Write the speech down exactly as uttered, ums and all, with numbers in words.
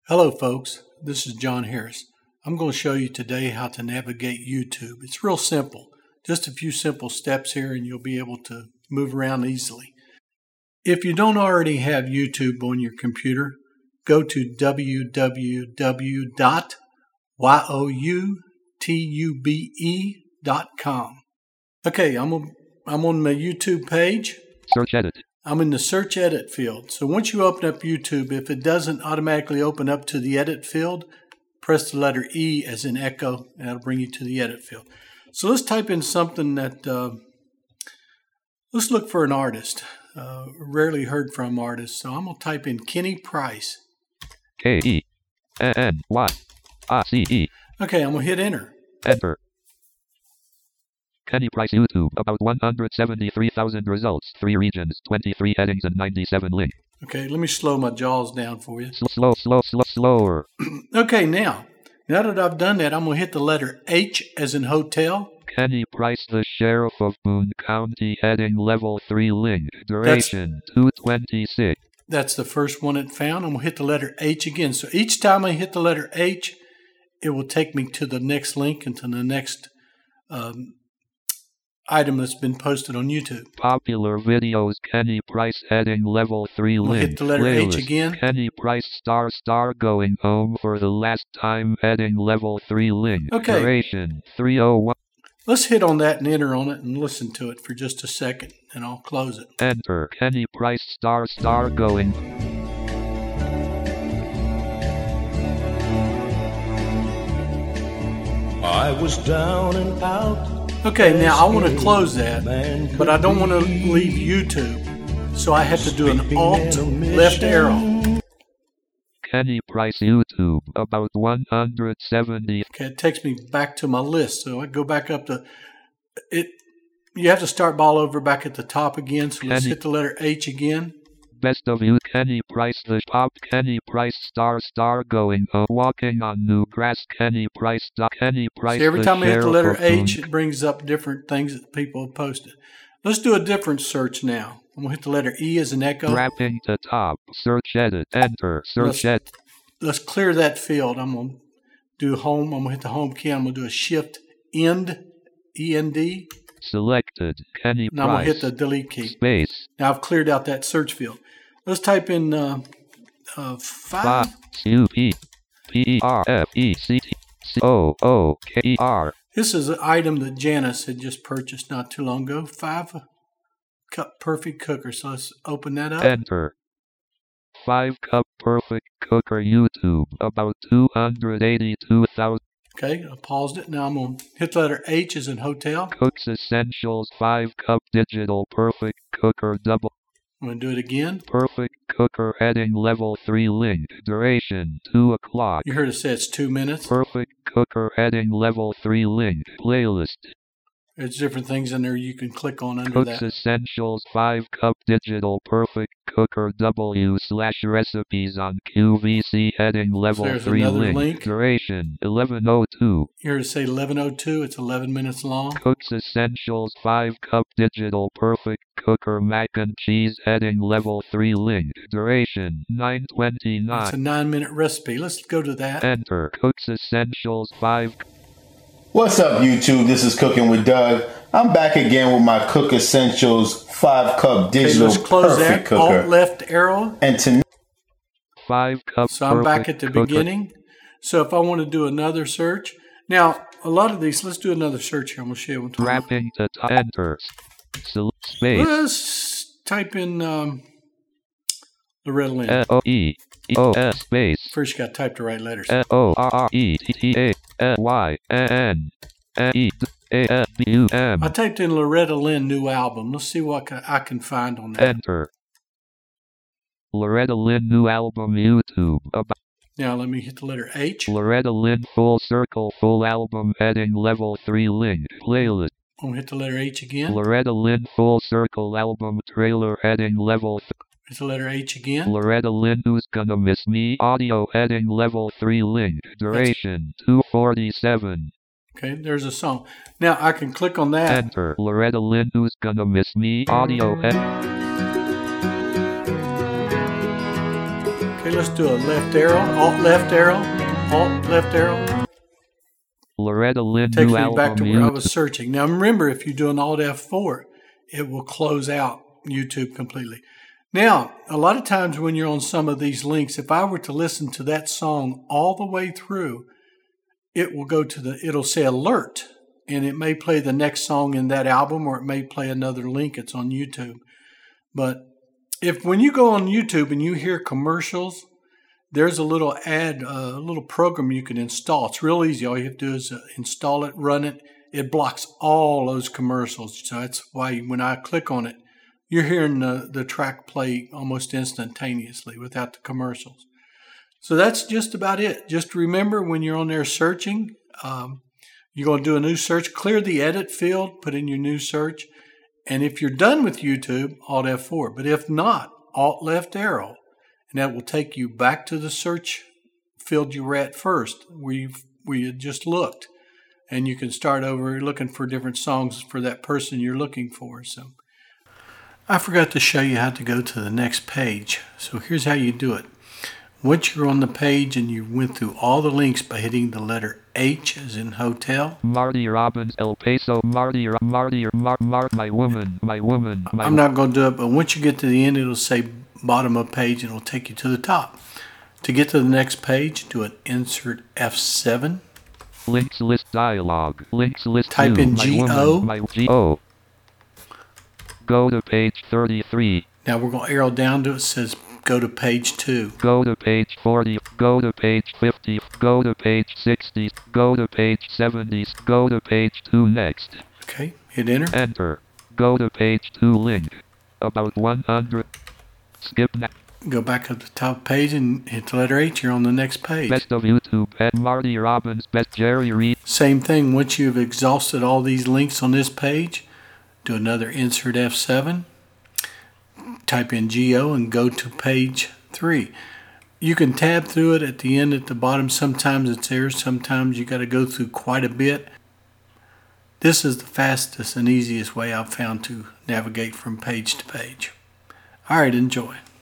Hello folks, this is John Harris. I'm going to show you today how to navigate YouTube. It's real simple. Just a few simple steps here and you'll be able to move around easily. If you don't already have YouTube on your computer, go to w w w dot youtube dot com. Okay, I'm on, I'm on my YouTube page. Search edit. I'm in the search edit field. So once you open up YouTube, if it doesn't automatically open up to the edit field, press the letter E as in echo, and that'll bring you to the edit field. So let's type in something that, uh, let's look for an artist. Uh, rarely heard from artists. So I'm going to type in Kenny Price. K E N Y I C E. Okay, I'm going to hit enter. Enter. Kenny Price YouTube. About one hundred seventy-three thousand results. Three regions, twenty-three headings, and ninety-seven links. Okay, let me slow my jaws down for you. Slow, slow, slow, slow, slower. Okay, now, now that I've done that, I'm going to hit the letter H as in hotel. Kenny Price, the Sheriff of Boone County, heading level three link. Duration two twenty-six. That's the first one it found. I'm going to hit the letter H again. So each time I hit the letter H, it will take me to the next link and to the next um, item that's been posted on YouTube. Popular videos. Kenny Price heading level three We'll link. hit the letter Playlist. H again. Kenny Price star star going home for the last time heading level three link. Okay. Duration three oh one. Let's hit on that and enter on it and listen to it for just a second, and I'll close it. Enter. Kenny Price star star going. I was down and out. Okay, now I want to close that, but I don't want to leave YouTube. So I have to do an Alt left arrow. Kenny Price YouTube. About one hundred seventy. Okay, it takes me back to my list. So I go back up to it. You have to start all over back at the top again. So let's Kenny. hit the letter H again. Best of you. Kenny Price the pop. Kenny Price star star going home. Walking on new grass. Kenny Price. Dot. Kenny Price. So every the time I hit the Sheriff letter of Boone. H, it brings up different things that people have posted. Let's do a different search now. I'm going to hit the letter E as an echo. Wrapping to top. Search edit. Enter. Search Let's- edit. Let's clear that field. I'm going to do home. I'm going to hit the home key. I'm going to do a shift end, E N D. Selected. Kenny Now I'm going Price. to hit the delete key. Space. Now I've cleared out that search field. Let's type in uh, uh, five. Five. U P. P E R F E C T C O O K E R. This is an item that Janice had just purchased not too long ago. Five cup perfect cooker. So let's open that up. Enter. Five cup perfect cooker YouTube. About two hundred eighty-two thousand. Okay, I paused it. Now I'm going to hit the letter H as in hotel. Cooks Essentials five cup digital perfect cooker double. I'm going to do it again. Perfect cooker heading level three link. Duration two o'clock. You heard it say it's two minutes. Perfect cooker heading level three link. Playlist. There's different things in there you can click on under Cooks that. Essentials five cup digital perfect cooker W slash recipes on Q V C heading level there's three another link. link. Duration eleven oh two. You heard it say eleven oh two. It's eleven minutes long. Cooks Essentials five cup digital perfect cooker mac and cheese heading level three link. Duration nine It's a twenty-nine. nine minute recipe. Let's go to that. Enter. Cooks Essentials five. What's up, YouTube? This is Cooking with Doug. I'm back again with my Cook Essentials five cup Okay, digital let's close perfect that. Alt cooker. left arrow. And tonight, Five cup So I'm back at perfect the cooker. beginning. So if I want to do another search. Now, a lot of these, let's do another search here. I'm going to show you what I'm talking about. Wrapping to top. Enter. Sel- space. Let's type in um, Loretta Lynn. L O E E O S space. First, you got to type the right letters. L O R R E T T A L Y N N E D A S B U M. I typed in Loretta Lynn new album. Let's see what ca- I can find on that. Enter. Loretta Lynn new album YouTube. About Now let me hit the letter H. Loretta Lynn full circle full album heading level three link. Playlist. I'm going to hit the letter H again. Loretta Lynn full circle album trailer heading level th- Hit the letter H again. Loretta Lynn Who's Gonna Miss Me audio heading level three link. Duration two forty-seven. Okay, there's a song. Now I can click on that. Enter. Loretta Lynn Who's Gonna Miss Me audio head. Okay, let's do a left arrow, alt left arrow, alt left arrow. Loretta Lynn Takes new me back to album where I YouTube. was searching. Now remember, if you do an alt F four, it will close out YouTube completely. Now, a lot of times when you're on some of these links, if I were to listen to that song all the way through, it will go to the, it'll say alert, and it may play the next song in that album, or it may play another link. It's on YouTube. But if when you go on YouTube and you hear commercials, there's a little ad, a little program you can install. It's real easy. All you have to do is uh, install it, run it. It blocks all those commercials. So that's why when I click on it, you're hearing the, the track play almost instantaneously without the commercials. So that's just about it. Just remember when you're on there searching, um, you're going to do a new search, clear the edit field, put in your new search. And if you're done with YouTube, alt F four. But if not, alt left arrow. And that will take you back to the search field you were at first, where you where you just looked. And you can start over looking for different songs for that person you're looking for. So I forgot to show you how to go to the next page. So here's how you do it. Once you're on the page and you went through all the links by hitting the letter H as in hotel. Marty Robbins, El Paso, Marty, Marty, Mar, Mar, my woman, my woman. My I'm not going to do it, but once you get to the end, it'll say bottom of page and it'll take you to the top. To get to the next page, do an insert F seven. Links list dialog. Links list. Type two, in my G O. Woman, my G O. Go to page thirty-three. Now we're going to arrow down to it. It says go to page two. Go to page forty. Go to page fifty. Go to page sixty. Go to page seventy. Go to page two next. Okay, hit enter. Enter. Go to page two link. About one hundred. Skip next. Go back up to the top page and hit the letter H. You're on the next page. Best of YouTube. At Marty Robbins. Best Jerry Reed. Same thing. Once you've exhausted all these links on this page, do another insert F seven. Type in G O and go to page three. You can tab through it at the end, at the bottom. Sometimes it's there. Sometimes you got to go through quite a bit. This is the fastest and easiest way I've found to navigate from page to page. All right, enjoy.